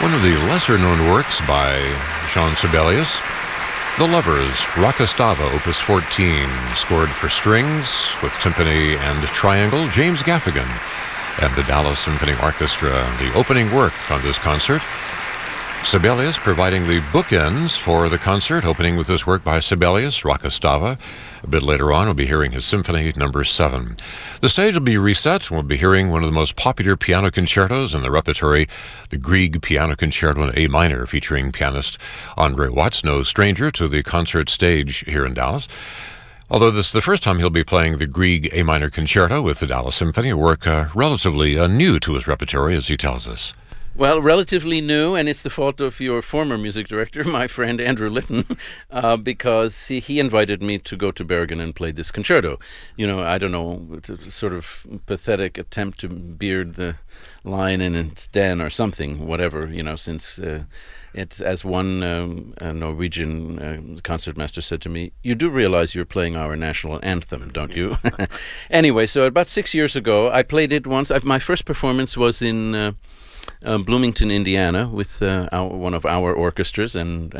One of the lesser-known works by Jean Sibelius, The Lovers, Rockastava, Opus 14, scored for strings with timpani and triangle, James Gaffigan and the Dallas Symphony Orchestra, the opening work on this concert. Sibelius providing the bookends for the concert, opening with this work by Sibelius, Rockastava. A bit later on, we'll be hearing his Symphony No. 7. The stage will be reset, and we'll be hearing one of the most popular piano concertos in the repertory, the Grieg Piano Concerto in A minor, featuring pianist Andre Watts, no stranger to the concert stage here in Dallas. Although this is the first time he'll be playing the Grieg A minor concerto with the Dallas Symphony, a work relatively new to his repertory, as he tells us. Well, relatively new, and it's the fault of your former music director, my friend Andrew Litton, because he invited me to go to Bergen and play this concerto. You know, I don't know, it's a sort of pathetic attempt to beard the lion in its den or something, whatever, you know, since it's, as one Norwegian concertmaster said to me, you do realize you're playing our national anthem, don't you? Anyway, so about 6 years ago, I played it once. My first performance was in Bloomington, Indiana, with one of our orchestras and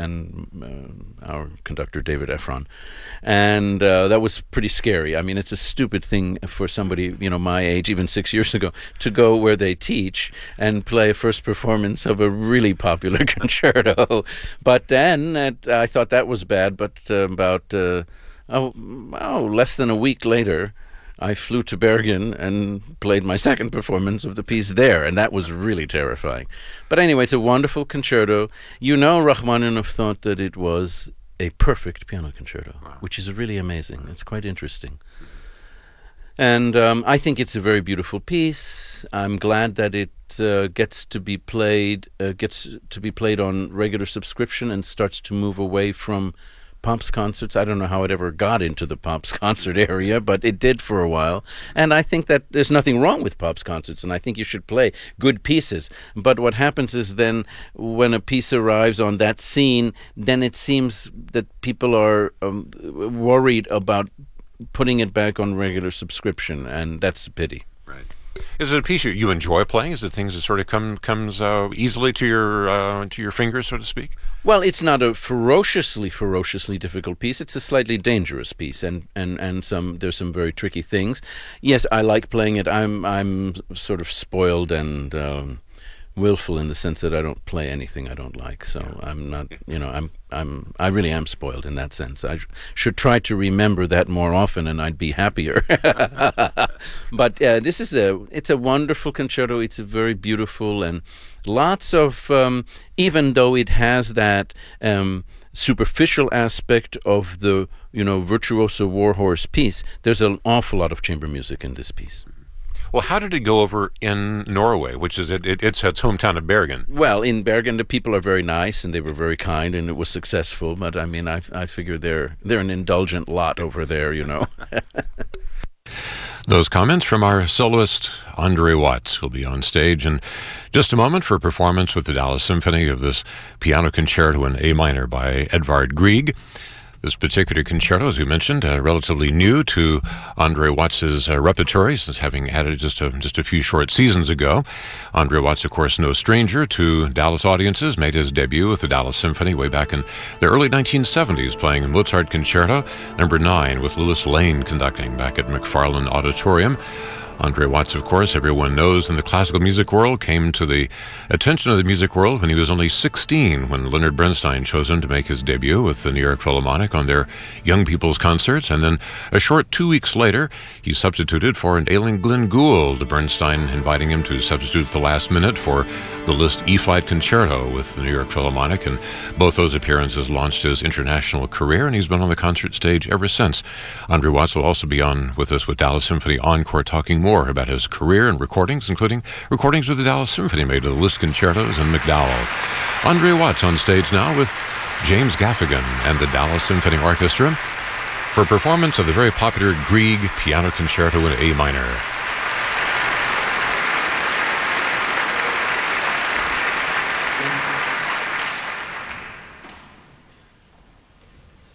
our conductor, David Efron. And that was pretty scary. I mean, it's a stupid thing for somebody, you know, my age, even 6 years ago, to go where they teach and play a first performance of a really popular concerto. But then I thought that was bad, but about less than a week later, I flew to Bergen and played my second performance of the piece there, and that was really terrifying. But anyway, it's a wonderful concerto. You know, Rachmaninoff thought that it was a perfect piano concerto, which is really amazing. It's quite interesting. And I think it's a very beautiful piece. I'm glad that it gets to be played on regular subscription and starts to move away from Pops concerts. I don't know how it ever got into the Pops concert area, but it did for a while. And I think that there's nothing wrong with Pops concerts, and I think you should play good pieces. But what happens is then when a piece arrives on that scene, then it seems that people are worried about putting it back on regular subscription, and that's a pity. Right. Is it a piece you enjoy playing? Is it things that sort of comes easily to your fingers, so to speak? Well, it's not a ferociously difficult piece. It's a slightly dangerous piece, and there's some very tricky things. Yes, I like playing it. I'm sort of spoiled and willful in the sense that I don't play anything I don't like. So I'm not, you know, I really am spoiled in that sense. I should try to remember that more often, and I'd be happier. But it's a wonderful concerto. It's a very beautiful, and lots of, even though it has that superficial aspect of the, you know, virtuoso warhorse piece, there's an awful lot of chamber music in this piece. Well, how did it go over in Norway, which is its hometown of Bergen? Well, in Bergen, the people are very nice, and they were very kind, and it was successful. But I mean, I figure they're an indulgent lot over there, you know. Those comments from our soloist, Andre Watts, who'll be on stage in just a moment for a performance with the Dallas Symphony of this piano concerto in A minor by Edvard Grieg. This particular concerto, as we mentioned, relatively new to Andre Watts' repertory, since having added just a few short seasons ago. Andre Watts, of course, no stranger to Dallas audiences, made his debut with the Dallas Symphony way back in the early 1970s, playing a Mozart Concerto No. 9 with Louis Lane conducting back at McFarland Auditorium. Andre Watts, of course, everyone knows in the classical music world, came to the attention of the music world when he was only 16, when Leonard Bernstein chose him to make his debut with the New York Philharmonic on their Young People's Concerts. And then a short 2 weeks later, he substituted for an ailing Glenn Gould, Bernstein inviting him to substitute at the last minute for the Liszt E-Flight Concerto with the New York Philharmonic. And both those appearances launched his international career, and he's been on the concert stage ever since. Andre Watts will also be on with us with Dallas Symphony Encore, talking more about his career and recordings, including recordings with the Dallas Symphony made of the Liszt concertos and McDowell. Andre Watts on stage now with James Gaffigan and the Dallas Symphony Orchestra for a performance of the very popular Grieg Piano Concerto in A minor.